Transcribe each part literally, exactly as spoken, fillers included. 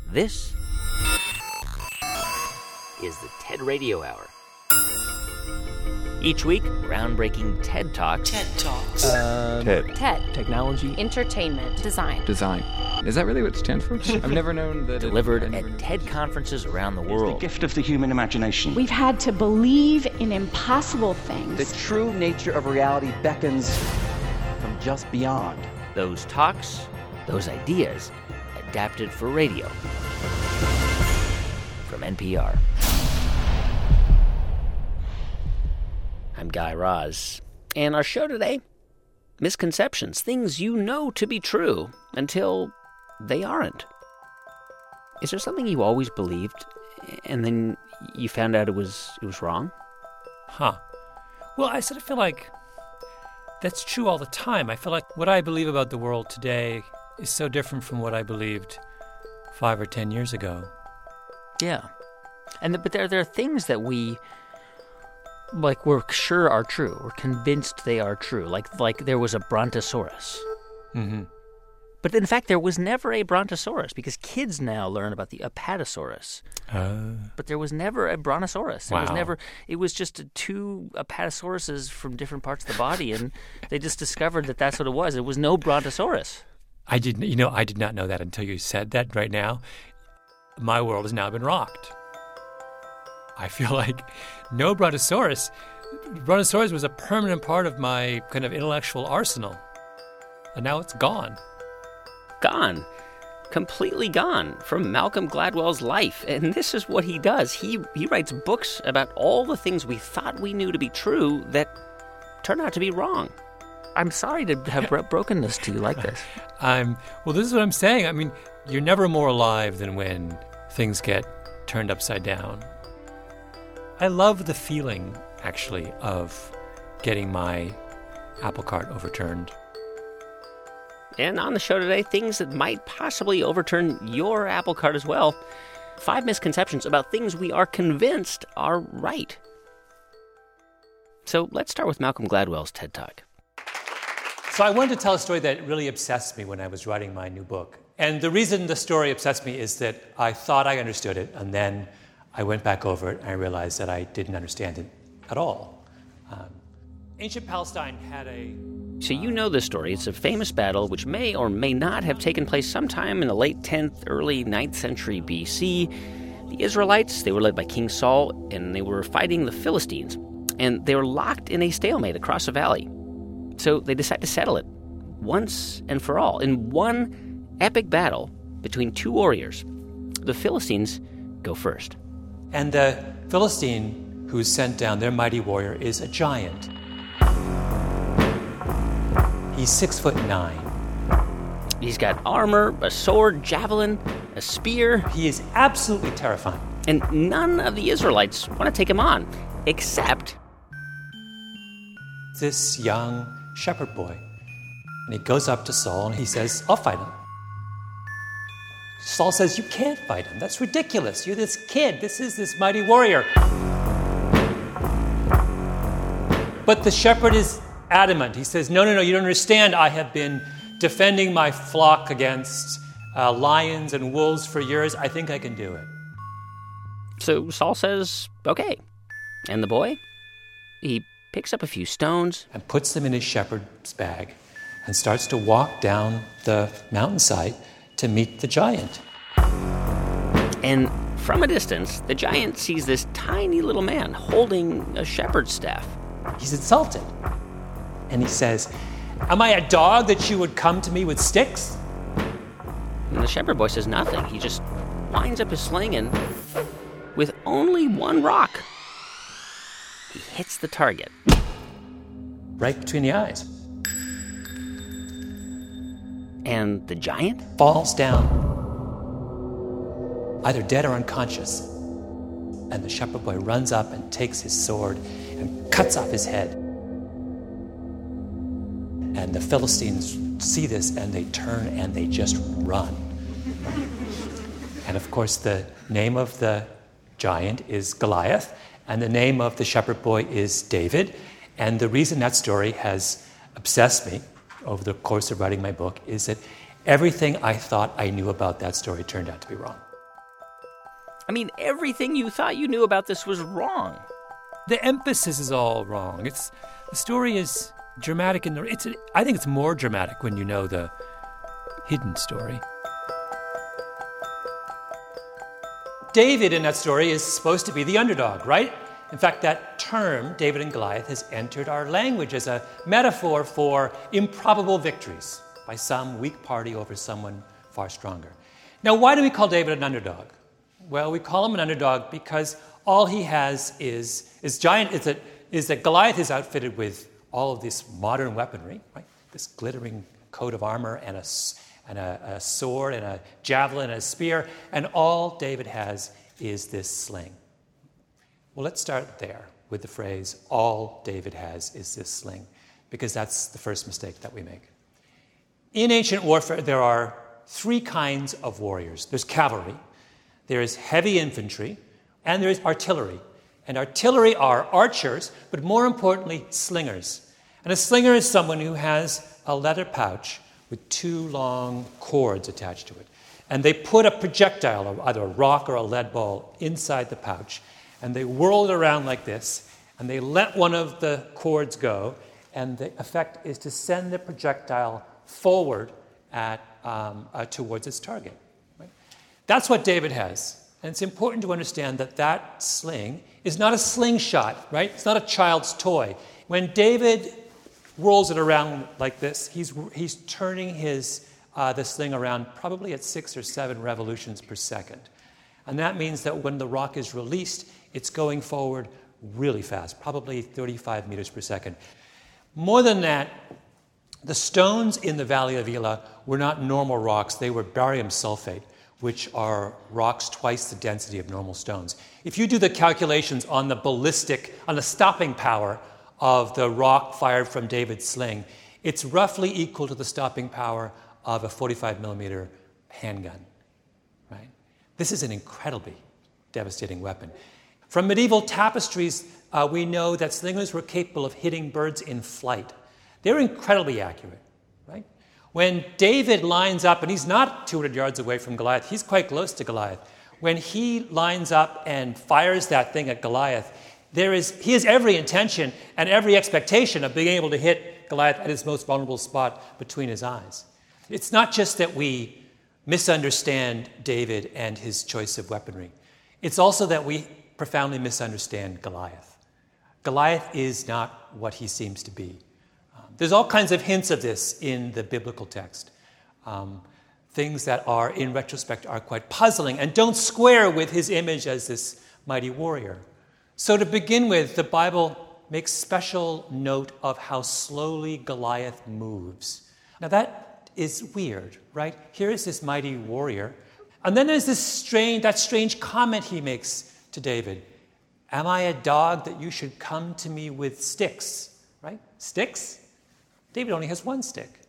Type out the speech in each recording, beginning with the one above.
This is the TED Radio Hour. Each week, groundbreaking TED Talks. TED Talks. Uh, TED. TED. Technology. Entertainment. Design. Design. Is that really what it stands for? I've never known that. Delivered it, at TED conferences around the world. It's the gift of the human imagination. We've had to believe in impossible things. The true nature of reality beckons from just beyond. Those talks, those ideas, adapted for radio. From N P R. I'm Guy Raz, and our show today, misconceptions, things you know to be true until they aren't. Is there something you always believed, and then you found out it was it was wrong? Huh. Well, I sort of feel like that's true all the time. I feel like what I believe about the world today is so different from what I believed five or ten years ago. Yeah. And the, but there, there are things that we... like we're sure are true. We're convinced they are true. Like like there was a brontosaurus. Mm-hmm. But in fact, there was never a brontosaurus because kids now learn about the apatosaurus. Uh, But there was never a brontosaurus. It was Wow. never. It was just two apatosauruses from different parts of the body, and they just discovered that that's what it was. It was no brontosaurus. I didn't, you know, I did not know that until you said that right now. My world has now been rocked. I feel like no brontosaurus. Brontosaurus was a permanent part of my kind of intellectual arsenal. And now it's gone. Gone. Completely gone from Malcolm Gladwell's life. And this is what he does. He he writes books about all the things we thought we knew to be true that turn out to be wrong. I'm sorry to have bro- broken this to you like this. I'm, well, this is what I'm saying. I mean, you're never more alive than when things get turned upside down. I love the feeling, actually, of getting my apple cart overturned. And on the show today, things that might possibly overturn your apple cart as well. Five misconceptions about things we are convinced are right. So let's start with Malcolm Gladwell's TED Talk. So I wanted to tell a story that really obsessed me when I was writing my new book. And the reason the story obsessed me is that I thought I understood it, and then I went back over it and I realized that I didn't understand it at all. Um, ancient Palestine had a... So you know this story. It's a famous battle which may or may not have taken place sometime in the late tenth, early ninth century B C. The Israelites, they were led by King Saul, and they were fighting the Philistines. And they were locked in a stalemate across a valley. So they decided to settle it once and for all in one epic battle between two warriors. The Philistines go first. And the Philistine who's sent down, their mighty warrior, is a giant. He's six foot nine. He's got armor, a sword, javelin, a spear. He is absolutely terrifying. And none of the Israelites want to take him on, except this young shepherd boy. And he goes up to Saul and he says, I'll fight him. Saul says, you can't fight him. That's ridiculous. You're this kid. This is this mighty warrior. But the shepherd is adamant. He says, no, no, no, you don't understand. I have been defending my flock against uh, lions and wolves for years. I think I can do it. So Saul says, okay. And the boy, he picks up a few stones and puts them in his shepherd's bag and starts to walk down the mountainside to meet the giant. And from a distance, the giant sees this tiny little man holding a shepherd's staff. He's insulted. And he says, am I a dog that you would come to me with sticks? And the shepherd boy says nothing. He just winds up his sling and, with only one rock, he hits the target. Right between the eyes. And the giant falls down, either dead or unconscious. And the shepherd boy runs up and takes his sword and cuts off his head. And the Philistines see this and they turn and they just run. And of course, the name of the giant is Goliath, and the name of the shepherd boy is David. And the reason that story has obsessed me over the course of writing my book is that everything I thought I knew about that story turned out to be wrong. I mean, everything you thought you knew about this was wrong. The emphasis is all wrong. It's the story is dramatic in the. It's. I think it's more dramatic when you know the hidden story. David in that story is supposed to be the underdog, right? In fact, that term, David and Goliath, has entered our language as a metaphor for improbable victories by some weak party over someone far stronger. Now, why do we call David an underdog? Well, we call him an underdog because all he has is, is giant, is that, is that Goliath is outfitted with all of this modern weaponry, right? This glittering coat of armor and a, and a, a sword and a javelin and a spear, and all David has is this sling. Well, let's start there with the phrase, all David has is this sling, because that's the first mistake that we make. In ancient warfare, there are three kinds of warriors. There's cavalry, there is heavy infantry, and there is artillery. And artillery are archers, but more importantly, slingers. And a slinger is someone who has a leather pouch with two long cords attached to it. And they put a projectile, either a rock or a lead ball, inside the pouch, and they whirl it around like this, and they let one of the cords go, and the effect is to send the projectile forward at um, uh, towards its target. Right? That's what David has. And it's important to understand that that sling is not a slingshot, right? It's not a child's toy. When David whirls it around like this, he's he's turning his uh, the sling around probably at six or seven revolutions per second. And that means that when the rock is released, it's going forward really fast, probably thirty-five meters per second. More than that, the stones in the Valley of Elah were not normal rocks. They were barium sulfate, which are rocks twice the density of normal stones. If you do the calculations on the ballistic, on the stopping power of the rock fired from David's sling, it's roughly equal to the stopping power of a forty-five millimeter handgun. Right? This is an incredibly devastating weapon. From medieval tapestries, uh, we know that slingers were capable of hitting birds in flight. They're incredibly accurate, right? When David lines up, and he's not two hundred yards away from Goliath, he's quite close to Goliath. When he lines up and fires that thing at Goliath, there is he has every intention and every expectation of being able to hit Goliath at his most vulnerable spot between his eyes. It's not just that we misunderstand David and his choice of weaponry. It's also that we profoundly misunderstand Goliath. Goliath is not what he seems to be. Um, there's all kinds of hints of this in the biblical text. Um, things that are, in retrospect, are quite puzzling and don't square with his image as this mighty warrior. So to begin with, the Bible makes special note of how slowly Goliath moves. Now that is weird, right? Here is this mighty warrior. And then there's this strange, that strange comment he makes to David. Am I a dog that you should come to me with sticks? Right? Sticks? David only has one stick.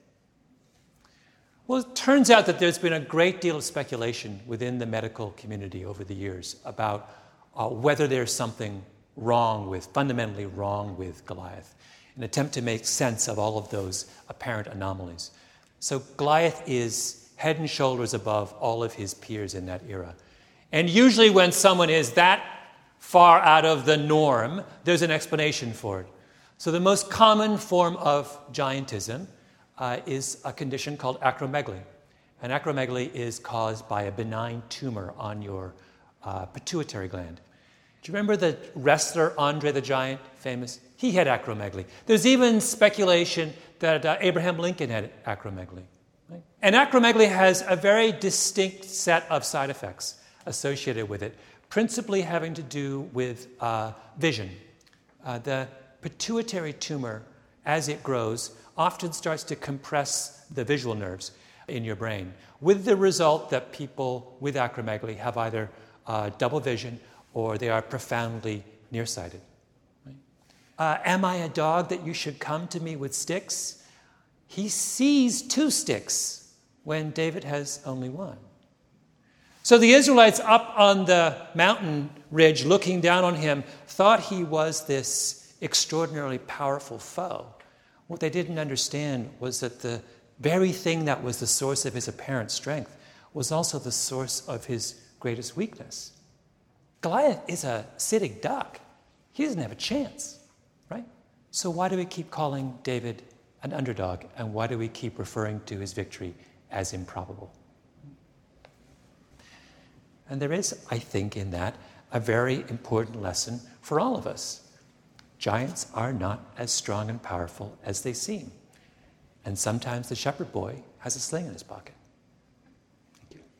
Well, it turns out that there's been a great deal of speculation within the medical community over the years about uh, whether there's something wrong with, fundamentally wrong with Goliath, an attempt to make sense of all of those apparent anomalies. So Goliath is head and shoulders above all of his peers in that era. And usually when someone is that far out of the norm, there's an explanation for it. So the most common form of giantism uh, is a condition called acromegaly. And acromegaly is caused by a benign tumor on your uh, pituitary gland. Do you remember the wrestler Andre the Giant, famous? He had acromegaly. There's even speculation that uh, Abraham Lincoln had acromegaly. Right? And acromegaly has a very distinct set of side effects associated with it, principally having to do with uh, vision. Uh, the pituitary tumor, as it grows, often starts to compress the visual nerves in your brain, with the result that people with acromegaly have either uh, double vision or they are profoundly nearsighted. Right? Uh, am I a dog that you should come to me with sticks? He sees two sticks when David has only one. So the Israelites up on the mountain ridge looking down on him thought he was this extraordinarily powerful foe. What they didn't understand was that the very thing that was the source of his apparent strength was also the source of his greatest weakness. Goliath is a sitting duck. He doesn't have a chance, right? So why do we keep calling David an underdog, and why do we keep referring to his victory as improbable? And there is, I think, in that, a very important lesson for all of us. Giants are not as strong and powerful as they seem. And sometimes the shepherd boy has a sling in his pocket. Thank you.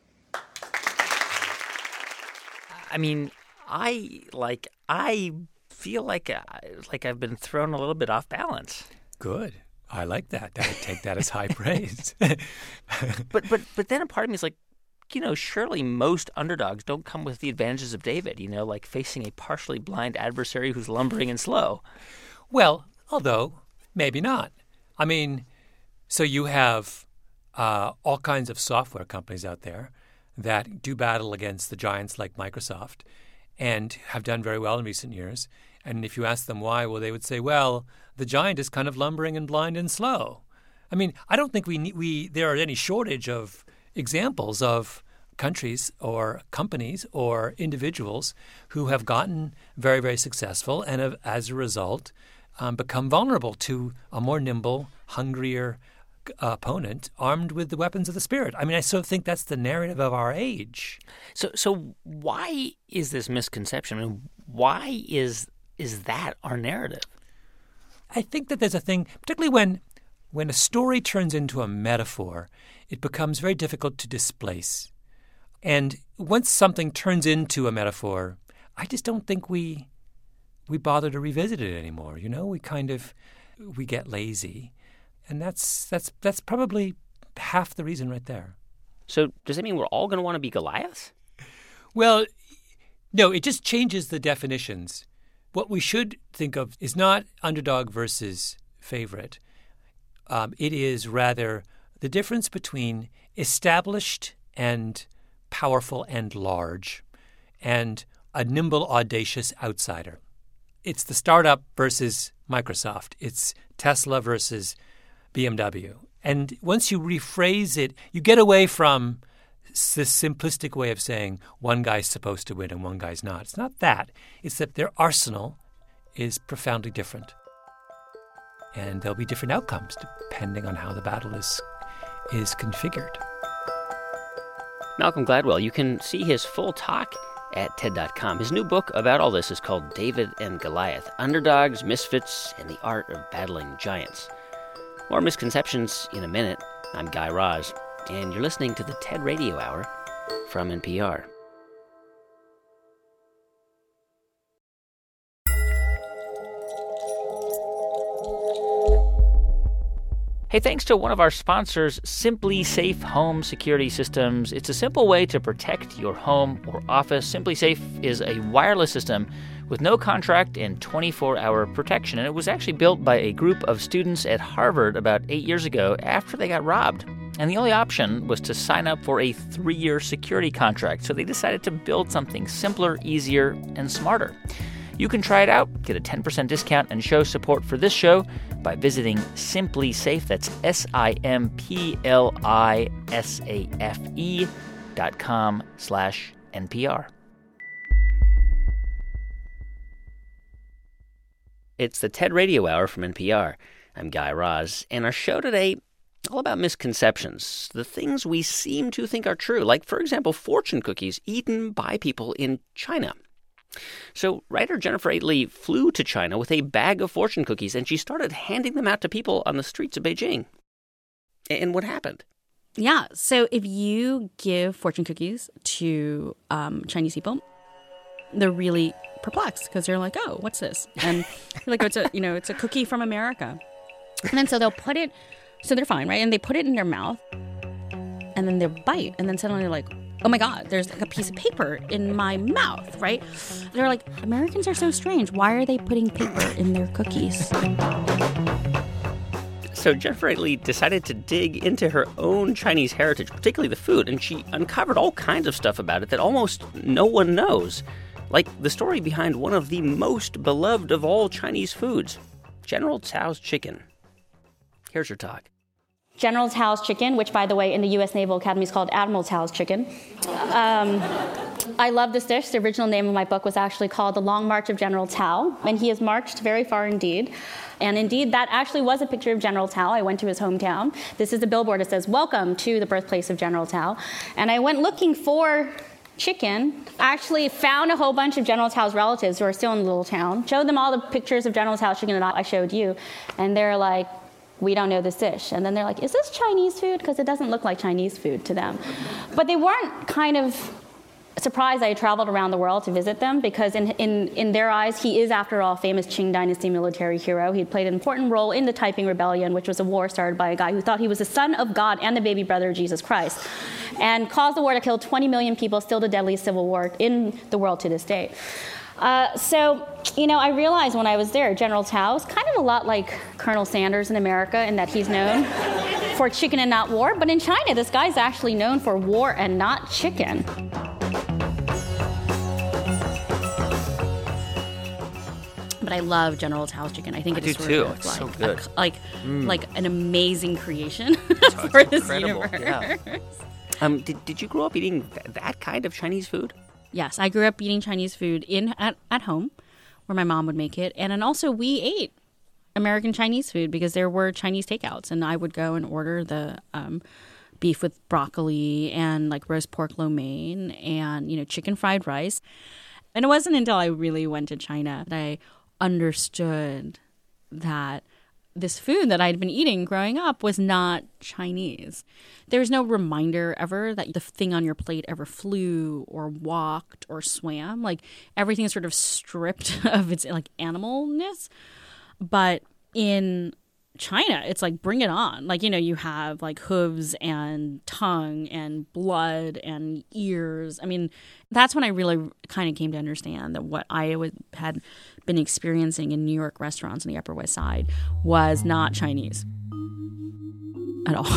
I mean, I, like, I feel like, uh, like I've been thrown a little bit off balance. Good. I like that. I take that as high praise. but, but, but then a part of me is like, you know, surely most underdogs don't come with the advantages of David, you know, like facing a partially blind adversary who's lumbering and slow. Well, although, maybe not. I mean, so you have uh, all kinds of software companies out there that do battle against the giants like Microsoft and have done very well in recent years. And if you ask them why, well, they would say, well, the giant is kind of lumbering and blind and slow. I mean, I don't think we need, we there are any shortage of examples of countries or companies or individuals who have gotten very, very successful and have, as a result, um, become vulnerable to a more nimble, hungrier uh, opponent armed with the weapons of the spirit. I mean, I sort of think that's the narrative of our age. So, so why is this misconception? I mean, why is is that our narrative? I think that there's a thing, particularly when when a story turns into a metaphor, it becomes very difficult to displace. And once something turns into a metaphor, I just don't think we we bother to revisit it anymore. You know, we kind of we get lazy, and that's that's that's probably half the reason right there. So does that mean we're all going to want to be Goliath? Well, no, it just changes the definitions. What we should think of is not underdog versus favorite. Um, it is rather the difference between established and powerful and large and a nimble, audacious outsider. It's the startup versus Microsoft. It's Tesla versus B M W. And once you rephrase it, you get away from this simplistic way of saying one guy's supposed to win and one guy's not. It's not that. It's that their arsenal is profoundly different. And there'll be different outcomes depending on how the battle is is configured. Malcolm Gladwell, you can see his full talk at T E D dot com. His new book about all this is called David and Goliath, Underdogs, Misfits, and the Art of Battling Giants. More misconceptions in a minute. I'm Guy Raz, and you're listening to the TED Radio Hour from N P R. Hey, thanks to one of our sponsors, SimpliSafe Home Security Systems. It's a simple way to protect your home or office. SimpliSafe is a wireless system with no contract and twenty-four hour protection. And it was actually built by a group of students at Harvard about eight years ago after they got robbed. And the only option was to sign up for a three-year security contract. So they decided to build something simpler, easier, and smarter. You can try it out, get a ten percent discount, and show support for this show by visiting SimpliSafe, that's S I M P L I S A F E dot com slash N P R. It's the TED Radio Hour from N P R. I'm Guy Raz, and our show today all about misconceptions, the things we seem to think are true, like, for example, fortune cookies eaten by people in China. So writer Jennifer Atley flew to China with a bag of fortune cookies, and she started handing them out to people on the streets of Beijing. And what happened? Yeah, so if you give fortune cookies to um, Chinese people, they're really perplexed because they're like, "Oh, what's this?" And they're like, oh, "It's a you know, it's a cookie from America." And then so they'll put it, so they're fine, right? And they put it in their mouth, and then they'll bite, and then suddenly they're like, oh my God, there's like a piece of paper in my mouth, right? They're like, Americans are so strange. Why are they putting paper in their cookies? So Jennifer Atley decided to dig into her own Chinese heritage, particularly the food, and she uncovered all kinds of stuff about it that almost no one knows. Like the story behind one of the most beloved of all Chinese foods, General Tso's chicken. Here's her talk. General Tso's chicken, which, by the way, in the U S Naval Academy is called Admiral Tso's chicken. Um, I love this dish. The original name of my book was actually called The Long March of General Tao, and he has marched very far indeed. And indeed, that actually was a picture of General Tao. I went to his hometown. This is the billboard that says, "Welcome to the birthplace of General Tao." And I went looking for chicken. I actually found a whole bunch of General Tao's relatives who are still in the little town, showed them all the pictures of General Tao's chicken that I showed you, and they're like, "We don't know this dish." And then they're like, "Is this Chinese food?" Because it doesn't look like Chinese food to them. But they weren't kind of surprised I traveled around the world to visit them, because in, in, in their eyes, he is, after all, a famous Qing Dynasty military hero. He played an important role in the Taiping Rebellion, which was a war started by a guy who thought he was the son of God and the baby brother of Jesus Christ, and caused the war that killed twenty million people, still the deadliest civil war in the world to this day. Uh, so, you know, I realized when I was there, General Tao is kind of a lot like Colonel Sanders in America in that he's known for chicken and not war. But in China, this guy's actually known for war and not chicken. But I love General Tao's chicken. I think it I is do sort too. of It's like, so good. A, like, Mm. like an amazing creation Oh, for it's this incredible, universe. yeah. Um, did, did you grow up eating th- that kind of Chinese food? Yes, I grew up eating Chinese food in at, at home, where my mom would make it, and then also we ate American Chinese food because there were Chinese takeouts, and I would go and order the um, beef with broccoli and like roast pork lo mein and you know chicken fried rice. And it wasn't until I really went to China that I understood that this food that I'd been eating growing up was not Chinese. There's no reminder ever that the thing on your plate ever flew or walked or swam. Like everything is sort of stripped of its like animalness. But in China, it's like bring it on. Like, you know, you have like hooves and tongue and blood and ears. I mean, that's when I really kind of came to understand that what I would, had been experiencing in New York restaurants on the Upper West Side was not Chinese at all.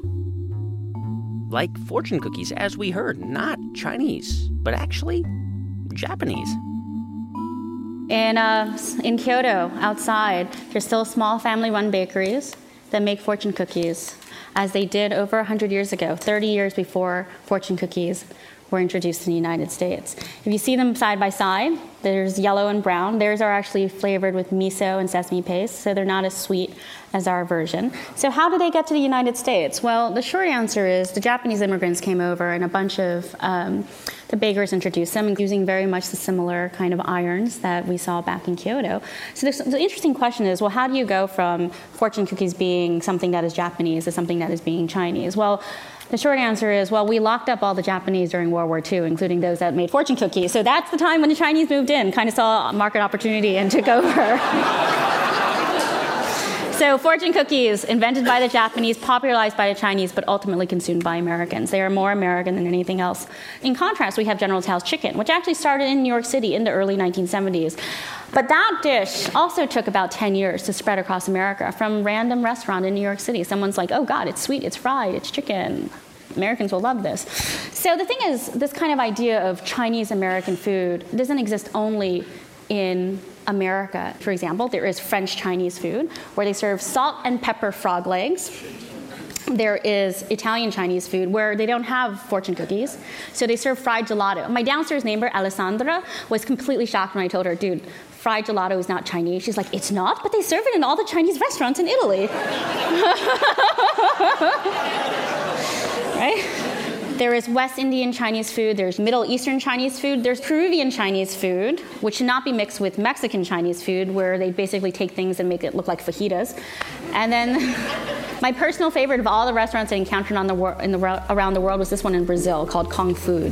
Like fortune cookies, as we heard, not Chinese, but actually Japanese. In, uh, in Kyoto, outside, there's still small family-run bakeries that make fortune cookies, as they did over one hundred years ago, thirty years before fortune cookies were introduced in the United States. If you see them side by side, there's yellow and brown. Theirs are actually flavored with miso and sesame paste, so they're not as sweet as our version. So how did they get to the United States? Well, the short answer is the Japanese immigrants came over, and a bunch of um, the bakers introduced them using very much the similar kind of irons that we saw back in Kyoto. So the interesting question is, well, how do you go from fortune cookies being something that is Japanese to something that is being Chinese? Well, the short answer is, well, we locked up all the Japanese during World War Two, including those that made fortune cookies. So that's the time when the Chinese moved in, kind of saw market opportunity and took over. So fortune cookies, invented by the Japanese, popularized by the Chinese, but ultimately consumed by Americans. They are more American than anything else. In contrast, we have General Tao's chicken, which actually started in New York City in the early nineteen seventies. But that dish also took about ten years to spread across America from random restaurant in New York City. Someone's like, oh, God, it's sweet, it's fried, it's chicken. Americans will love this. So the thing is, this kind of idea of Chinese-American food doesn't exist only in America. For example, there is French Chinese food, where they serve salt and pepper frog legs. There is Italian Chinese food where they don't have fortune cookies, so they serve fried gelato. My downstairs neighbor, Alessandra, was completely shocked when I told her, dude, fried gelato is not Chinese. She's like, it's not? But they serve it in all the Chinese restaurants in Italy. Right? There is West Indian Chinese food, there's Middle Eastern Chinese food, there's Peruvian Chinese food, which should not be mixed with Mexican Chinese food, where they basically take things and make it look like fajitas. And then my personal favorite of all the restaurants I encountered on the wor- in the, around the world was this one in Brazil called Kung Food.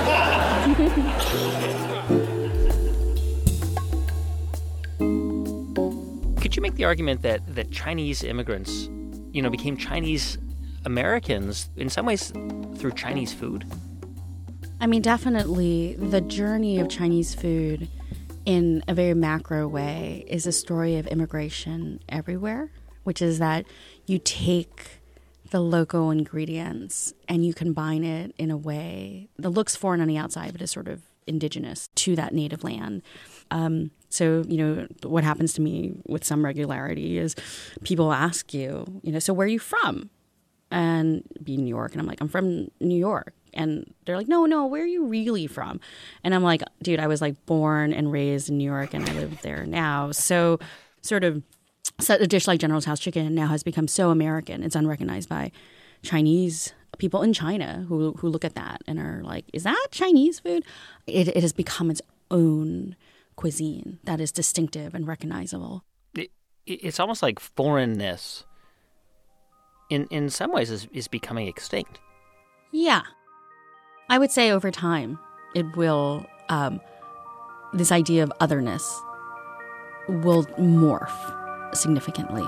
Could you make the argument that, that Chinese immigrants, you know, became Chinese Americans in some ways through Chinese food? I mean, definitely the journey of Chinese food in a very macro way is a story of immigration everywhere, which is that you take the local ingredients and you combine it in a way that looks foreign on the outside, but is sort of indigenous to that native land. Um, so, you know, what happens to me with some regularity is people ask you, you know, so where are you from? And be New York. And I'm like, I'm from New York. And they're like, no, no, where are you really from? And I'm like, dude, I was like born and raised in New York and I live there now. So sort of so a dish like General Tso's chicken now has become so American. It's unrecognized by Chinese people in China who who look at that and are like, is that Chinese food? It, it has become its own cuisine that is distinctive and recognizable. It, it's almost like foreignness in in some ways is, is becoming extinct. Yeah. I would say over time it will, um, this idea of otherness will morph significantly.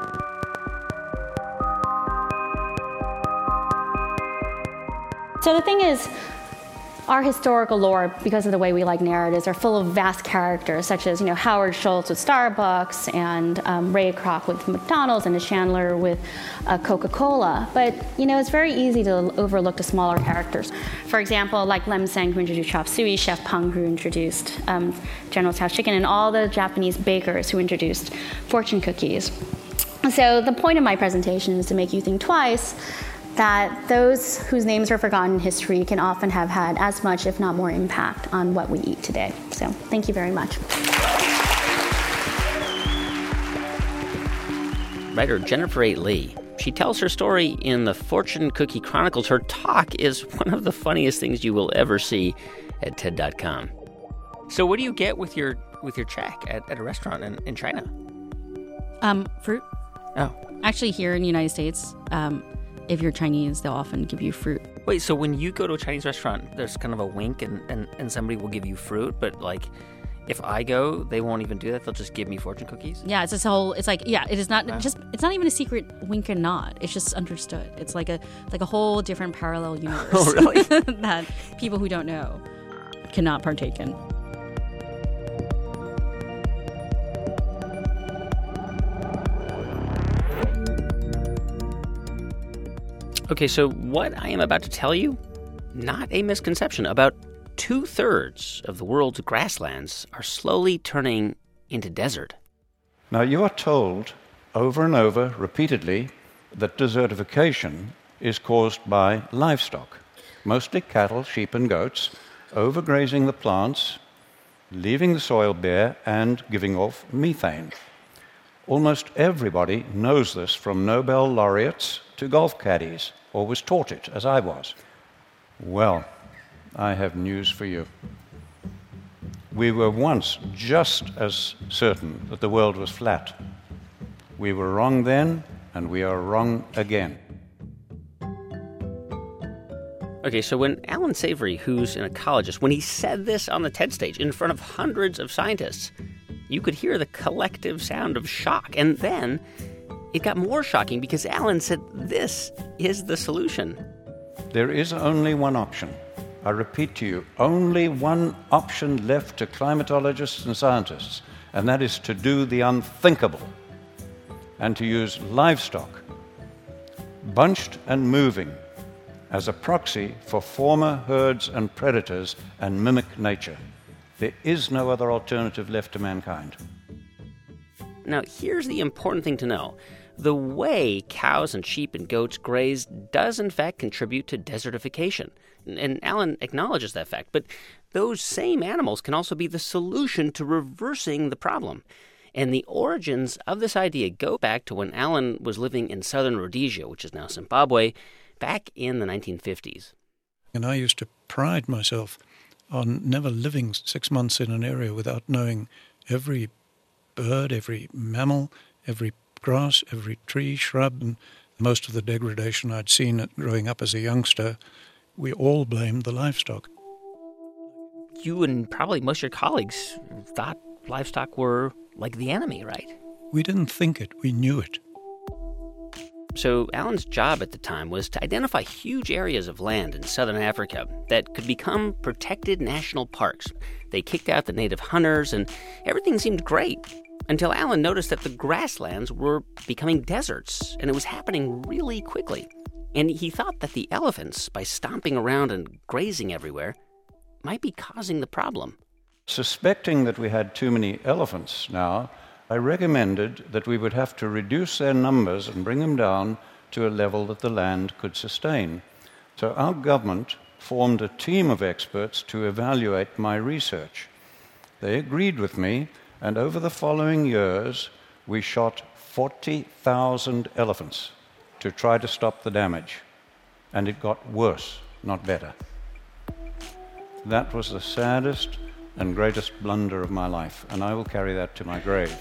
So the thing is, our historical lore, because of the way we like narratives, are full of vast characters, such as, you know, Howard Schultz with Starbucks, and um, Ray Kroc with McDonald's, and a Chandler with uh, Coca-Cola. But, you know, it's very easy to overlook the smaller characters. For example, like Lem Seng, who introduced chop suey, Chef Peng, who introduced um, General Tso's chicken, and all the Japanese bakers who introduced fortune cookies. So the point of my presentation is to make you think twice that those whose names are forgotten in history can often have had as much, if not more, impact on what we eat today. So thank you very much. Writer Jennifer A. Lee. She tells her story in the Fortune Cookie Chronicles. Her talk is one of the funniest things you will ever see at T E D dot com. So what do you get with your with your check at, at a restaurant in, in China? Um, fruit. Oh. Actually, here in the United States, um, if you're Chinese, they'll often give you fruit. Wait, so when you go to a Chinese restaurant, there's kind of a wink and, and, and somebody will give you fruit, but like if I go, they won't even do that. They'll just give me fortune cookies? Yeah, it's this whole, it's like, yeah, it is not Wow. just, it's not even a secret wink and nod. It's just understood. It's like a like a whole different parallel universe. Oh, really? that people who don't know cannot partake in. Okay, so what I am about to tell you, not a misconception. About two-thirds of the world's grasslands are slowly turning into desert. Now, you are told over and over, repeatedly, that desertification is caused by livestock, mostly cattle, sheep, and goats, overgrazing the plants, leaving the soil bare, and giving off methane. Almost everybody knows this, from Nobel laureates to golf caddies, or was taught it, as I was. Well, I have news for you. We were once just as certain that the world was flat. We were wrong then, and we are wrong again. Okay, so when Alan Savory, who's an ecologist, when he said this on the TED stage in front of hundreds of scientists, you could hear the collective sound of shock. And then it got more shocking because Alan said this is the solution. There is only one option. I repeat to you, only one option left to climatologists and scientists, and that is to do the unthinkable and to use livestock, bunched and moving, as a proxy for former herds and predators and mimic nature. There is no other alternative left to mankind. Now, here's the important thing to know. The way cows and sheep and goats graze does, in fact, contribute to desertification. And Alan acknowledges that fact. But those same animals can also be the solution to reversing the problem. And the origins of this idea go back to when Alan was living in southern Rhodesia, which is now Zimbabwe, back in the nineteen fifties. And I used to pride myself on never living six months in an area without knowing every bird, every mammal, every grass, every tree, shrub, and most of the degradation I'd seen growing up as a youngster, we all blamed the livestock. You and probably most of your colleagues thought livestock were like the enemy, right? We didn't think it, we knew it. So Alan's job at the time was to identify huge areas of land in southern Africa that could become protected national parks. They kicked out the native hunters, and everything seemed great until Alan noticed that the grasslands were becoming deserts, and it was happening really quickly. And he thought that the elephants, by stomping around and grazing everywhere, might be causing the problem. Suspecting that we had too many elephants now, I recommended that we would have to reduce their numbers and bring them down to a level that the land could sustain. So our government formed a team of experts to evaluate my research. They agreed with me, and over the following years, we shot forty thousand elephants to try to stop the damage. And it got worse, not better. That was the saddest and greatest blunder of my life, and I will carry that to my grave.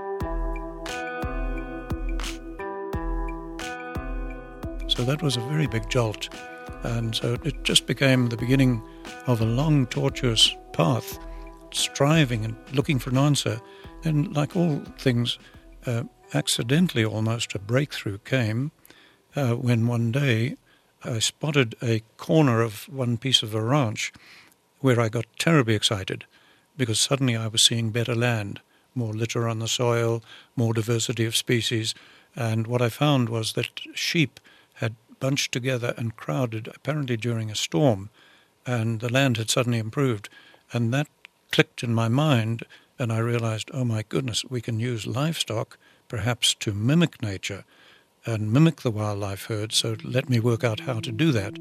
So that was a very big jolt. And so it just became the beginning of a long, tortuous path, striving and looking for an answer. And like all things, uh, accidentally almost, a breakthrough came uh, when one day I spotted a corner of one piece of a ranch where I got terribly excited because suddenly I was seeing better land, more litter on the soil, more diversity of species. And what I found was that sheep had bunched together and crowded, apparently during a storm, and the land had suddenly improved. And that clicked in my mind, and I realized, oh my goodness, we can use livestock perhaps to mimic nature and mimic the wildlife herd, so let me work out how to do that.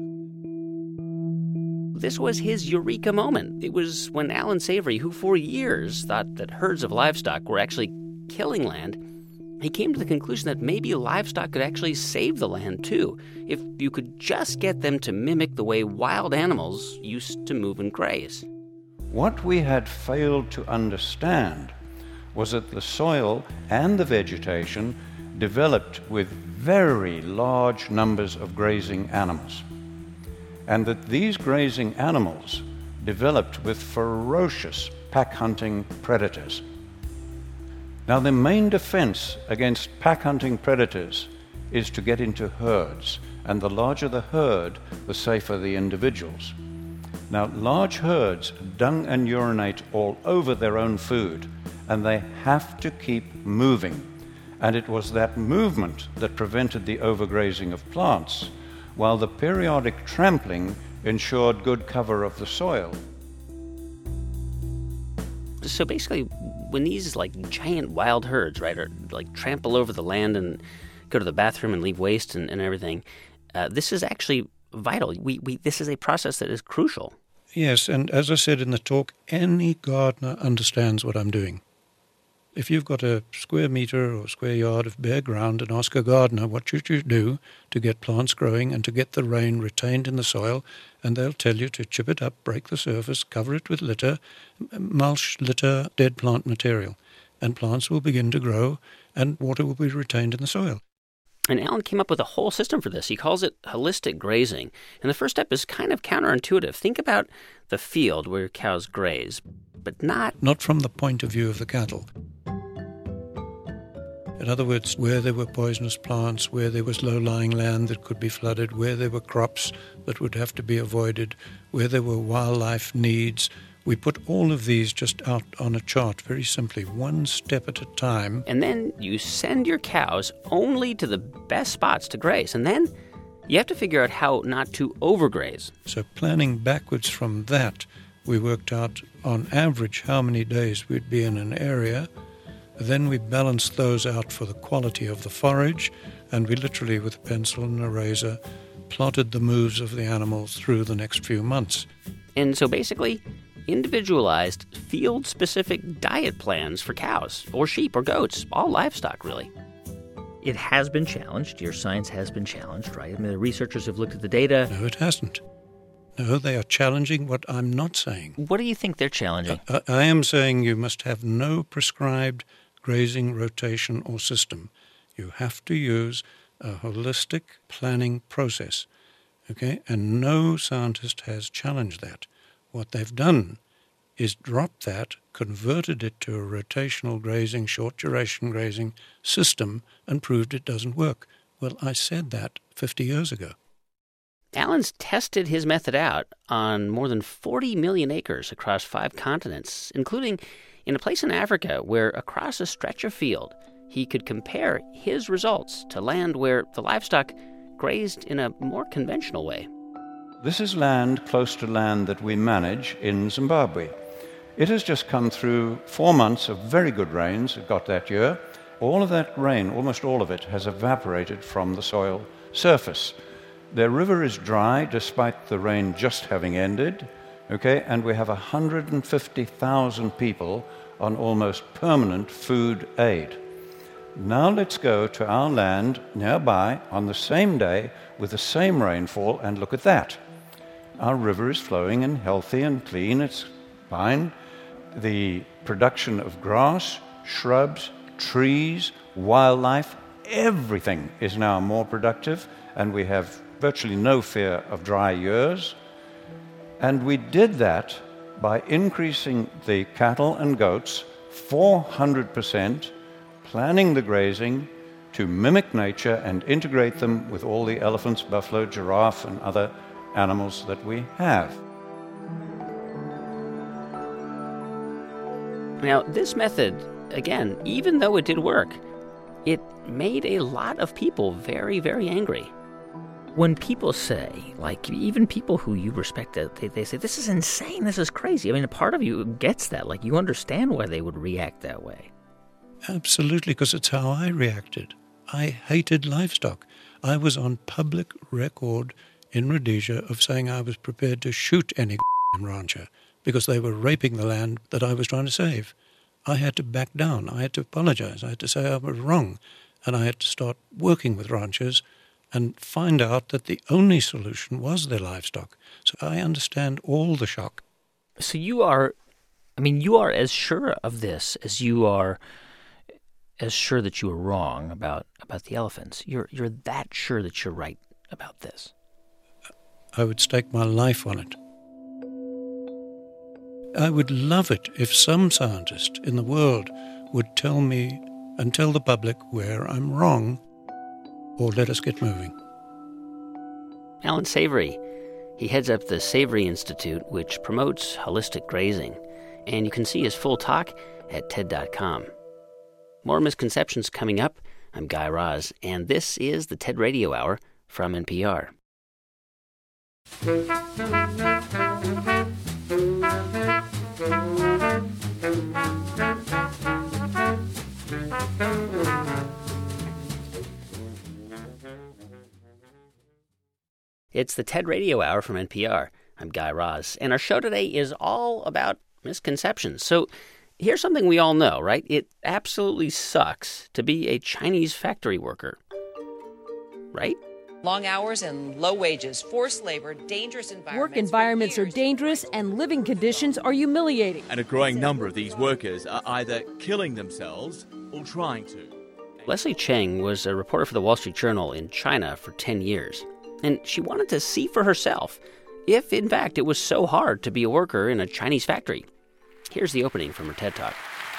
This was his eureka moment. It was when Alan Savory, who for years thought that herds of livestock were actually killing land, he came to the conclusion that maybe livestock could actually save the land, too, if you could just get them to mimic the way wild animals used to move and graze. What we had failed to understand was that the soil and the vegetation developed with very large numbers of grazing animals, and that these grazing animals developed with ferocious pack-hunting predators. Now, the main defense against pack-hunting predators is to get into herds, and the larger the herd, the safer the individuals. Now, large herds dung and urinate all over their own food, and they have to keep moving. And it was that movement that prevented the overgrazing of plants, while the periodic trampling ensured good cover of the soil. So basically, when these like giant wild herds, right, are like trample over the land and go to the bathroom and leave waste and, and everything, uh, this is actually vital. We, we this is a process that is crucial. Yes, and as I said in the talk, any gardener understands what I'm doing. If you've got a square metre or square yard of bare ground and ask a gardener what should you do to get plants growing and to get the rain retained in the soil, and they'll tell you to chip it up, break the surface, cover it with litter, mulch, litter, dead plant material, and plants will begin to grow and water will be retained in the soil. And Alan came up with a whole system for this. He calls it holistic grazing. And the first step is kind of counterintuitive. Think about the field where cows graze, but not... Not from the point of view of the cattle. In other words, where there were poisonous plants, where there was low-lying land that could be flooded, where there were crops that would have to be avoided, where there were wildlife needs. We put all of these just out on a chart, very simply, one step at a time. And then you send your cows only to the best spots to graze. And then you have to figure out how not to overgraze. So planning backwards from that, we worked out on average how many days we'd be in an area. Then we balanced those out for the quality of the forage, and we literally, with a pencil and a razor, plotted the moves of the animals through the next few months. And so basically, individualized, field-specific diet plans for cows, or sheep, or goats, all livestock, really. It has been challenged. Your science has been challenged, right? I mean, the researchers have looked at the data. No, it hasn't. No, they are challenging what I'm not saying. What do you think they're challenging? I, I am saying you must have no prescribed grazing rotation or system. You have to use a holistic planning process, okay? And no scientist has challenged that. What they've done is dropped that, converted it to a rotational grazing, short-duration grazing system, and proved it doesn't work. Well, I said that fifty years ago. Alan's tested his method out on more than forty million acres across five continents, including in a place in Africa where across a stretch of field, he could compare his results to land where the livestock grazed in a more conventional way. This is land close to land that we manage in Zimbabwe. It has just come through four months of very good rains it got that year. All of that rain, almost all of it, has evaporated from the soil surface. Their river is dry despite the rain just having ended, okay, and we have one hundred fifty thousand people on almost permanent food aid. Now let's go to our land nearby on the same day with the same rainfall and look at that. Our river is flowing and healthy and clean, it's fine. The production of grass, shrubs, trees, wildlife, everything is now more productive, and we have virtually no fear of dry years. And we did that by increasing the cattle and goats four hundred percent, planning the grazing to mimic nature and integrate them with all the elephants, buffalo, giraffe, and other animals that we have. Now, this method, again, even though it did work, it made a lot of people very, very angry. When people say, like, even people who you respect, they, they say, this is insane, this is crazy. I mean, a part of you gets that. Like, you understand why they would react that way. Absolutely, because it's how I reacted. I hated livestock. I was on public record in Rhodesia of saying I was prepared to shoot any rancher because they were raping the land that I was trying to save. I had to back down. I had to apologize. I had to say I was wrong. And I had to start working with ranchers and find out that the only solution was their livestock. So I understand all the shock. So you are, I mean, you are as sure of this as you are as sure that you were wrong about, about the elephants. You're you're that sure that you're right about this. I would stake my life on it. I would love it if some scientist in the world would tell me and tell the public where I'm wrong, or let us get moving. Alan Savory, he heads up the Savory Institute, which promotes holistic grazing, and you can see his full talk at T E D dot com. More misconceptions coming up. I'm Guy Raz, and this is the TED Radio Hour from N P R. It's the TED Radio Hour from N P R. I'm Guy Raz, and our show today is all about misconceptions. So here's something we all know, right? It absolutely sucks to be a Chinese factory worker, right? Long hours and low wages, forced labor, dangerous environments. Work environments are dangerous and living conditions are humiliating. And a growing number of these workers are either killing themselves or trying to. Leslie Cheng was a reporter for the Wall Street Journal in China for ten years. And she wanted to see for herself if, in fact, it was so hard to be a worker in a Chinese factory. Here's the opening from her TED Talk.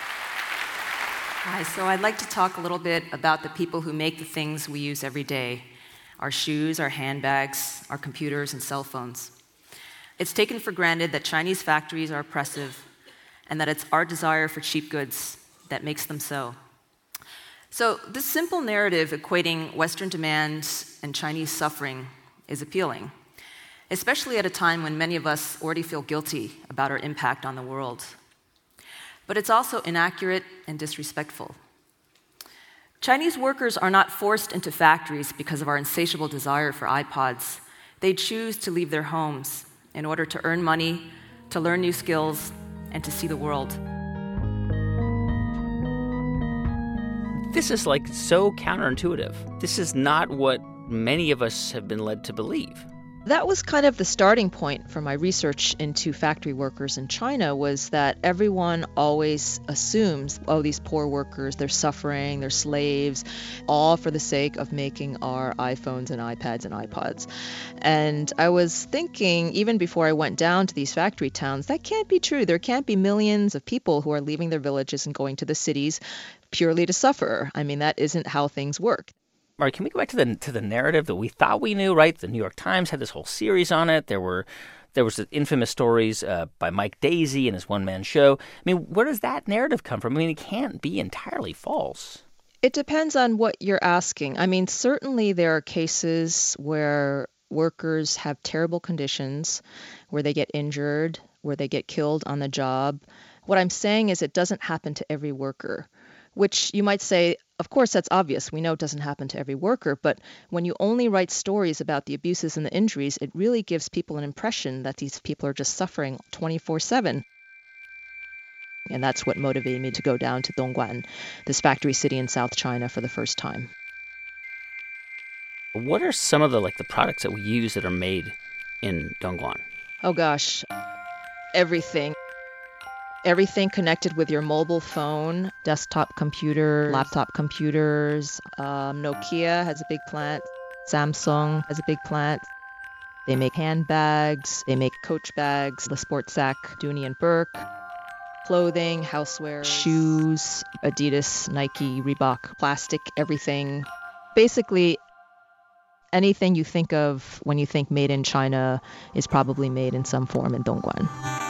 Hi, so I'd like to talk a little bit about the people who make the things we use every day. Our shoes, our handbags, our computers, and cell phones. It's taken for granted that Chinese factories are oppressive and that it's our desire for cheap goods that makes them so. So this simple narrative equating Western demands and Chinese suffering is appealing, especially at a time when many of us already feel guilty about our impact on the world. But it's also inaccurate and disrespectful. Chinese workers are not forced into factories because of our insatiable desire for iPods. They choose to leave their homes in order to earn money, to learn new skills, and to see the world. This is like so counterintuitive. This is not what many of us have been led to believe. That was kind of the starting point for my research into factory workers in China, was that everyone always assumes, oh, these poor workers, they're suffering, they're slaves, all for the sake of making our iPhones and iPads and iPods. And I was thinking, even before I went down to these factory towns, that can't be true. There can't be millions of people who are leaving their villages and going to the cities purely to suffer. I mean, that isn't how things work. All right, can we go back to the to the narrative that we thought we knew, right? The New York Times had this whole series on it. There were there was the infamous stories uh, by Mike Daisey and his one-man show. I mean, where does that narrative come from? I mean, it can't be entirely false. It depends on what you're asking. I mean, certainly there are cases where workers have terrible conditions, where they get injured, where they get killed on the job. What I'm saying is it doesn't happen to every worker, which you might say, Of course, that's obvious. We know it doesn't happen to every worker, but when you only write stories about the abuses and the injuries, it really gives people an impression that these people are just suffering twenty-four seven. And that's what motivated me to go down to Dongguan, this factory city in South China, for the first time. What are some of the like the products that we use that are made in Dongguan? Oh gosh, everything. Everything connected with your mobile phone, desktop computer, laptop computers. Um, Nokia has a big plant. Samsung has a big plant. They make handbags. They make Coach bags, the Sport Sack, Dooney and Burke. Clothing, houseware, shoes, Adidas, Nike, Reebok, plastic, everything. Basically, anything you think of when you think made in China is probably made in some form in Dongguan.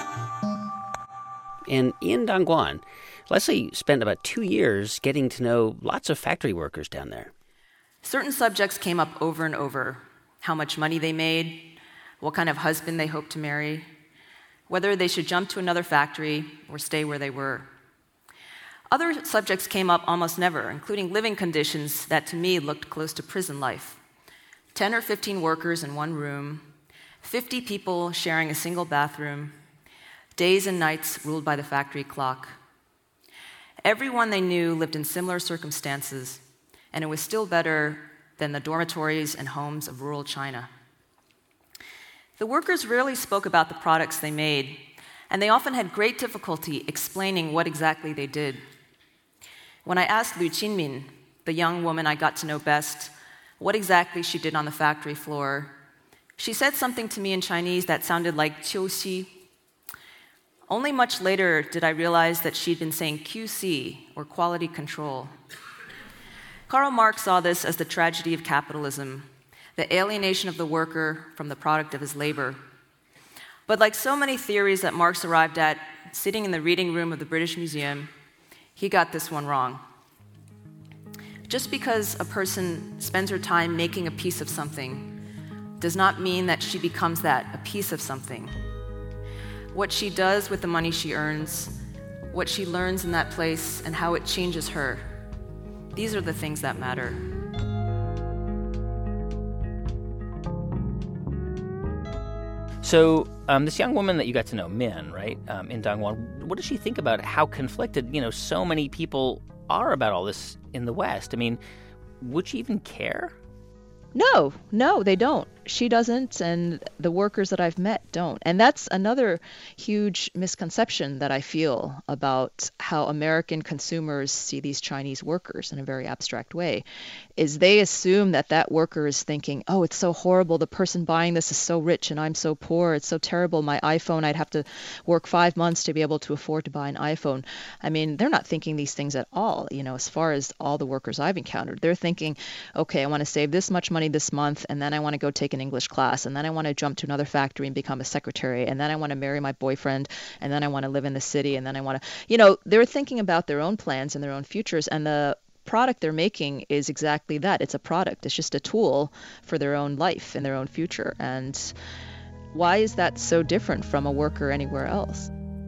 And in Dongguan, Leslie spent about two years getting to know lots of factory workers down there. Certain subjects came up over and over. How much money they made, what kind of husband they hoped to marry, whether they should jump to another factory or stay where they were. Other subjects came up almost never, including living conditions that to me looked close to prison life. ten or fifteen workers in one room, fifty people sharing a single bathroom, days and nights ruled by the factory clock. Everyone they knew lived in similar circumstances, and it was still better than the dormitories and homes of rural China. The workers rarely spoke about the products they made, and they often had great difficulty explaining what exactly they did. When I asked Lu Qinmin, the young woman I got to know best, what exactly she did on the factory floor, she said something to me in Chinese that sounded like qiu xi. Only much later did I realize that she'd been saying Q C, or quality control. Karl Marx saw this as the tragedy of capitalism, the alienation of the worker from the product of his labor. But like so many theories that Marx arrived at sitting in the reading room of the British Museum, he got this one wrong. Just because a person spends her time making a piece of something does not mean that she becomes that, a piece of something. What she does with the money she earns, what she learns in that place, and how it changes her, these are the things that matter. So um, this young woman that you got to know, Min, right, um, in Dongguan, what does she think about how conflicted, you know, so many people are about all this in the West? I mean, would she even care? No, no, they don't. She doesn't, and the workers that I've met don't. And that's another huge misconception that I feel about how American consumers see these Chinese workers in a very abstract way, is they assume that that worker is thinking, oh, it's so horrible. The person buying this is so rich and I'm so poor. It's so terrible. My iPhone, I'd have to work five months to be able to afford to buy an iPhone. I mean, they're not thinking these things at all. You know, as far as all the workers I've encountered, they're thinking, okay, I want to save this much money this month, and then I want to go take an English class, and then I want to jump to another factory and become a secretary, and then I want to marry my boyfriend, and then I want to live in the city, and then I want to, you know, they're thinking about their own plans and their own futures, and the product they're making is exactly that. It's a product. It's just a tool for their own life and their own future. And why is that so different from a worker anywhere else?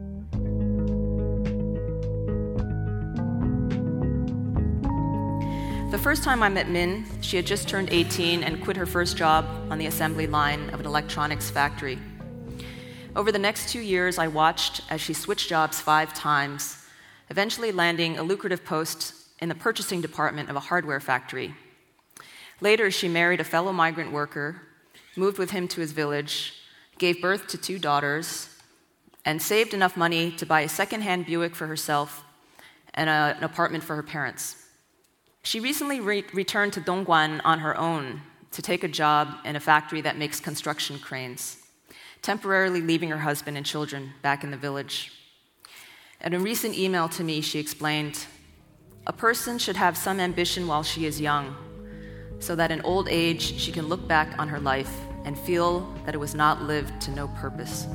The first time I met Min, she had just turned eighteen and quit her first job on the assembly line of an electronics factory. Over the next two years, I watched as she switched jobs five times, eventually landing a lucrative post in the purchasing department of a hardware factory. Later, she married a fellow migrant worker, moved with him to his village, gave birth to two daughters, and saved enough money to buy a second-hand Buick for herself and a, an apartment for her parents. She recently re- returned to Dongguan on her own to take a job in a factory that makes construction cranes, temporarily leaving her husband and children back in the village. In a recent email to me, she explained, "A person should have some ambition while she is young, so that in old age she can look back on her life and feel that it was not lived to no purpose."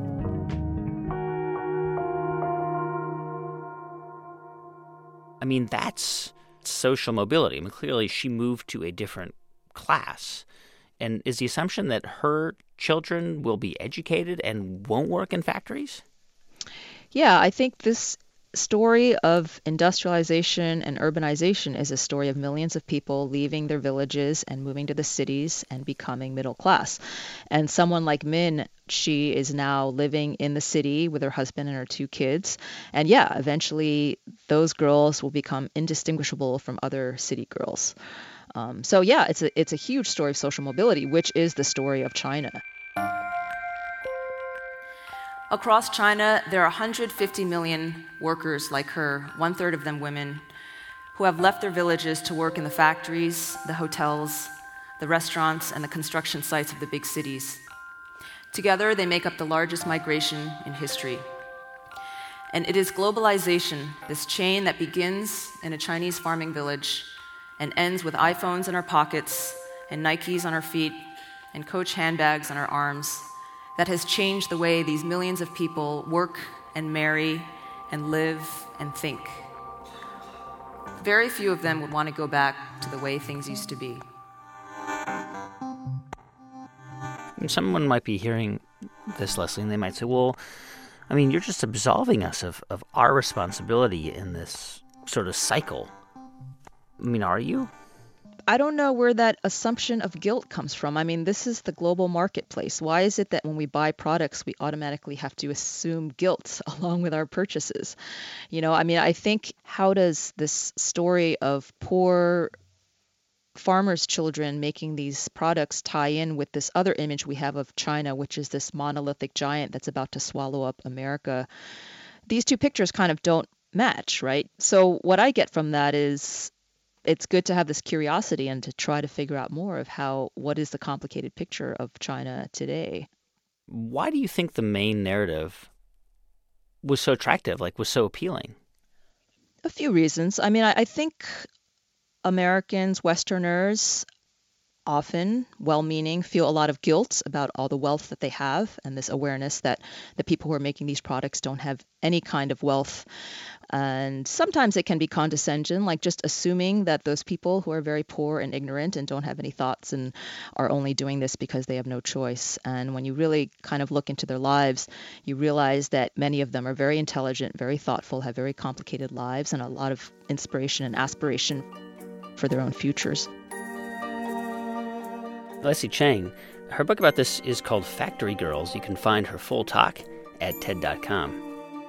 I mean, that's social mobility. I mean, clearly she moved to a different class. And is the assumption that her children will be educated and won't work in factories? Yeah, I think this story of industrialization and urbanization is a story of millions of people leaving their villages and moving to the cities and becoming middle class. And someone like Min, she is now living in the city with her husband and her two kids. And yeah, eventually those girls will become indistinguishable from other city girls. Um, so yeah, it's a, it's a huge story of social mobility, which is the story of China. Across China, there are one hundred fifty million workers like her, one-third of them women, who have left their villages to work in the factories, the hotels, the restaurants, and the construction sites of the big cities. Together, they make up the largest migration in history. And it is globalization, this chain that begins in a Chinese farming village and ends with iPhones in our pockets and Nikes on our feet and Coach handbags on our arms, that has changed the way these millions of people work and marry and live and think. Very few of them would want to go back to the way things used to be. Someone might be hearing this, Leslie, and they might say, well, I mean, you're just absolving us of, of our responsibility in this sort of cycle. I mean, are you? I don't know where that assumption of guilt comes from. I mean, this is the global marketplace. Why is it that when we buy products, we automatically have to assume guilt along with our purchases? You know, I mean, I think, how does this story of poor farmers' children making these products tie in with this other image we have of China, which is this monolithic giant that's about to swallow up America? These two pictures kind of don't match, right? So what I get from that is, it's good to have this curiosity and to try to figure out more of how, what is the complicated picture of China today. Why do you think the main narrative was so attractive, like was so appealing? A few reasons. I mean, I, I think Americans, Westerners, often well-meaning, feel a lot of guilt about all the wealth that they have, and this awareness that the people who are making these products don't have any kind of wealth. And sometimes it can be condescension, like just assuming that those people who are very poor and ignorant and don't have any thoughts and are only doing this because they have no choice. And when you really kind of look into their lives, you realize that many of them are very intelligent, very thoughtful, have very complicated lives, and a lot of inspiration and aspiration for their own futures. Leslie Chang, her book about this is called Factory Girls. You can find her full talk at T E D dot com.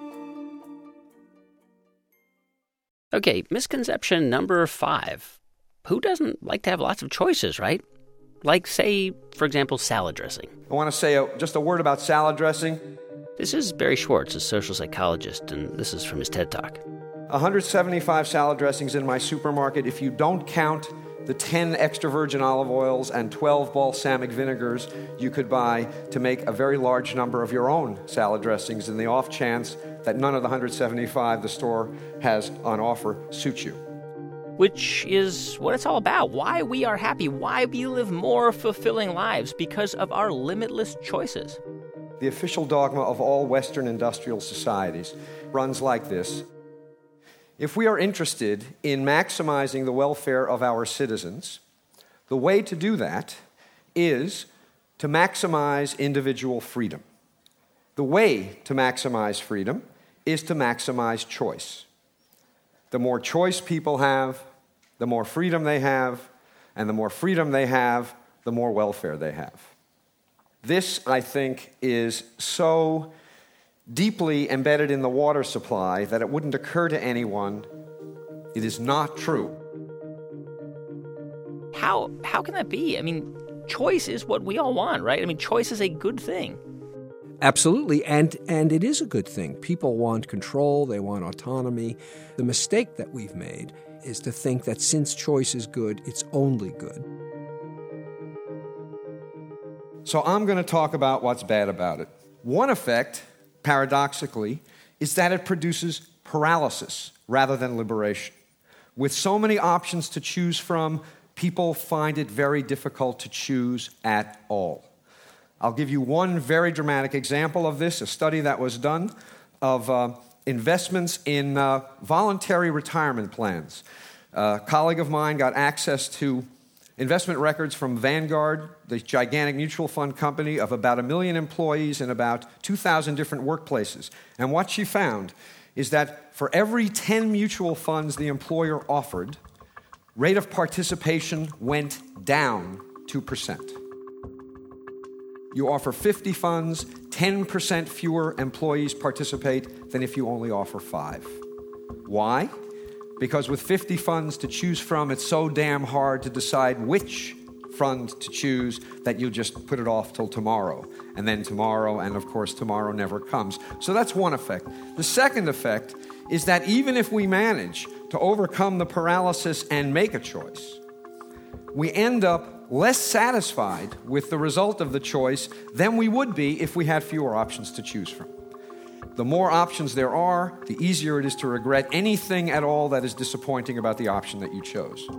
Okay, misconception number five. Who doesn't like to have lots of choices, right? Like, say, for example, salad dressing. I want to say a, just a word about salad dressing. This is Barry Schwartz, a social psychologist, and this is from his TED Talk. one hundred seventy-five salad dressings in my supermarket. If you don't count the ten extra virgin olive oils and twelve balsamic vinegars you could buy to make a very large number of your own salad dressings, in the off chance that none of the one hundred seventy-five the store has on offer suit you. Which is what it's all about. Why we are happy, why we live more fulfilling lives, because of our limitless choices. The official dogma of all Western industrial societies runs like this. If we are interested in maximizing the welfare of our citizens, the way to do that is to maximize individual freedom. The way to maximize freedom is to maximize choice. The more choice people have, the more freedom they have, and the more freedom they have, the more welfare they have. This, I think, is so deeply embedded in the water supply that it wouldn't occur to anyone. It is not true. How how can that be? I mean, choice is what we all want, right? I mean, choice is a good thing. Absolutely, and and it is a good thing. People want control, they want autonomy. The mistake that we've made is to think that since choice is good, it's only good. So I'm going to talk about what's bad about it. One effect, paradoxically, is that it produces paralysis rather than liberation. With so many options to choose from, people find it very difficult to choose at all. I'll give you one very dramatic example of this, a study that was done of uh, investments in uh, voluntary retirement plans. Uh, a colleague of mine got access to investment records from Vanguard, the gigantic mutual fund company of about a million employees in about two thousand different workplaces. And what she found is that for every ten mutual funds the employer offered, rate of participation went down two percent. You offer fifty funds, ten percent fewer employees participate than if you only offer five. Why? Because with fifty funds to choose from, it's so damn hard to decide which fund to choose that you'll just put it off till tomorrow, and then tomorrow, and of course tomorrow never comes. So that's one effect. The second effect is that even if we manage to overcome the paralysis and make a choice, we end up less satisfied with the result of the choice than we would be if we had fewer options to choose from. The more options there are, the easier it is to regret anything at all that is disappointing about the option that you chose.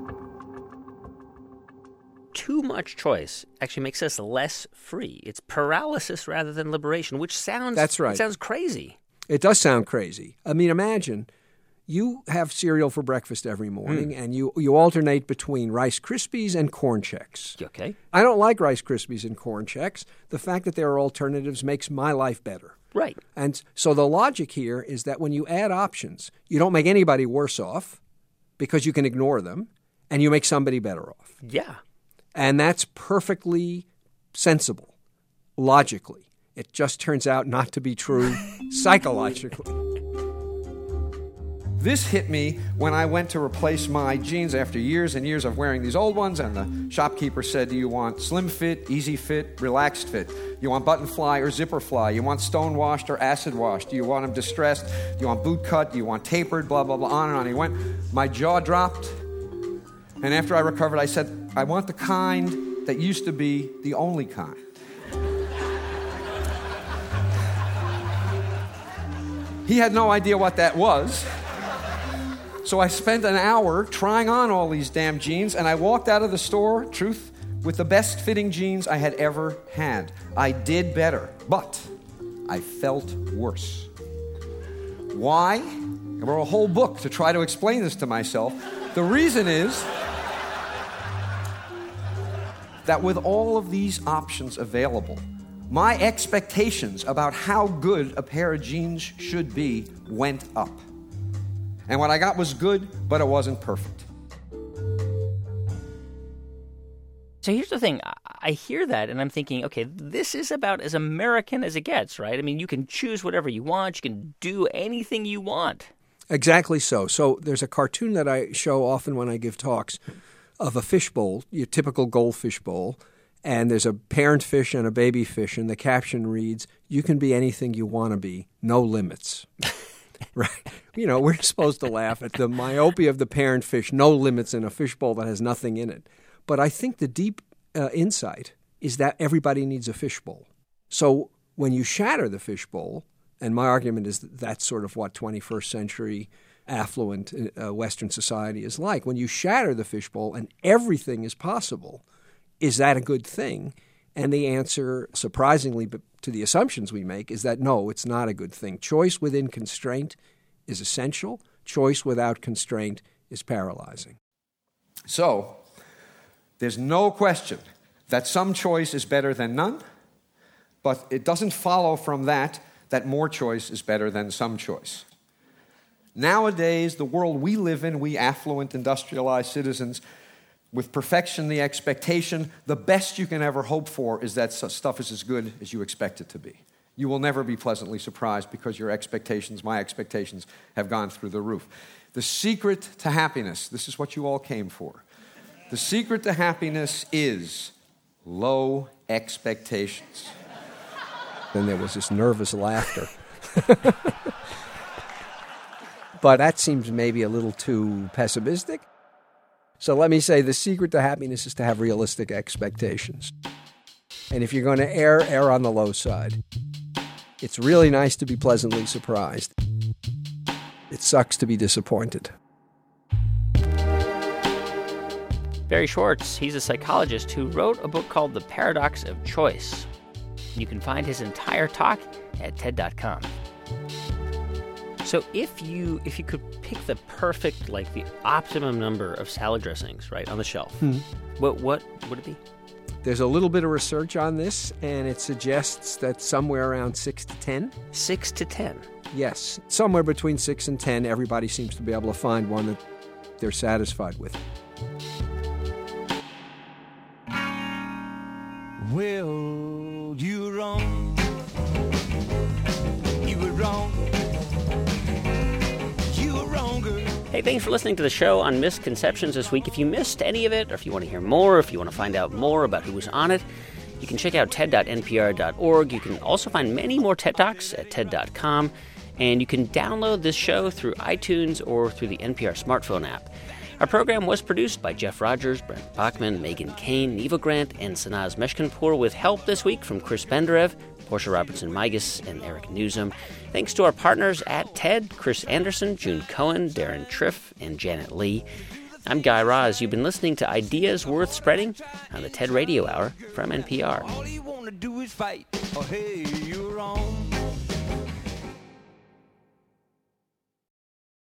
Too much choice actually makes us less free. It's paralysis rather than liberation, which sounds That's right. It sounds crazy. It does sound crazy. I mean, imagine you have cereal for breakfast every morning, mm. and you, you alternate between Rice Krispies and Corn Chex. Okay. I don't like Rice Krispies and Corn Chex. The fact that there are alternatives makes my life better. Right. And so the logic here is that when you add options, you don't make anybody worse off because you can ignore them, and you make somebody better off. Yeah. And that's perfectly sensible, logically. It just turns out not to be true psychologically. This hit me when I went to replace my jeans after years and years of wearing these old ones, and the shopkeeper said, do you want slim fit, easy fit, relaxed fit? You want button fly or zipper fly? You want stone washed or acid washed? Do you want them distressed? Do you want boot cut? Do you want tapered? Blah, blah, blah, on and on. He went. My jaw dropped, and after I recovered, I said, I want the kind that used to be the only kind. He had no idea what that was. So I spent an hour trying on all these damn jeans, and I walked out of the store, truth, with the best fitting jeans I had ever had. I did better, but I felt worse. Why? I wrote a whole book to try to explain this to myself. The reason is that with all of these options available, my expectations about how good a pair of jeans should be went up. And what I got was good, but it wasn't perfect. So here's the thing. I hear that, and I'm thinking, okay, this is about as American as it gets, right? I mean, you can choose whatever you want. You can do anything you want. Exactly so. So there's a cartoon that I show often when I give talks of a fishbowl, your typical goldfish bowl, and there's a parent fish and a baby fish, and the caption reads, you can be anything you want to be, no limits. Right. You know, we're supposed to laugh at the myopia of the parent fish, no limits in a fishbowl that has nothing in it. But I think the deep uh, insight is that everybody needs a fishbowl. So when you shatter the fishbowl, and my argument is that that's sort of what twenty-first century affluent uh, Western society is like. When you shatter the fishbowl and everything is possible, is that a good thing? And the answer, surprisingly, but to the assumptions we make, is that no, it's not a good thing. Choice within constraint is essential. Choice without constraint is paralyzing. So, there's no question that some choice is better than none, but it doesn't follow from that that more choice is better than some choice. Nowadays, the world we live in, we affluent, industrialized citizens, with perfection, the expectation, the best you can ever hope for is that stuff is as good as you expect it to be. You will never be pleasantly surprised because your expectations, my expectations, have gone through the roof. The secret to happiness, this is what you all came for. The secret to happiness is low expectations. Then there was this nervous laughter. But that seems maybe a little too pessimistic. So let me say the secret to happiness is to have realistic expectations. And if you're going to err, err on the low side. It's really nice to be pleasantly surprised. It sucks to be disappointed. Barry Schwartz, he's a psychologist who wrote a book called The Paradox of Choice. You can find his entire talk at ted dot com. So if you if you could pick the perfect, like the optimum number of salad dressings, right, on the shelf, mm-hmm. what what would it be? There's a little bit of research on this, and it suggests that somewhere around six to ten. Six to ten. Yes, somewhere between six and ten, everybody seems to be able to find one that they're satisfied with. Well, you were wrong. You were wrong. You were wrong, girl. Hey, thanks for listening to the show on Misconceptions this week. If you missed any of it, or if you want to hear more, if you want to find out more about who was on it, you can check out ted dot n p r dot org. You can also find many more TED Talks at ted dot com. And you can download this show through iTunes or through the N P R smartphone app. Our program was produced by Jeff Rogers, Brent Bachman, Megan Kane, Neva Grant, and Sanaz Meshkinpour, with help this week from Chris Benderev, Portia Robertson-Migas, and Eric Newsom. Thanks to our partners at TED, Chris Anderson, June Cohen, Darren Triff, and Janet Lee. I'm Guy Raz. You've been listening to Ideas Worth Spreading on the TED Radio Hour from N P R. All you want to do is fight. Oh, hey, you're wrong.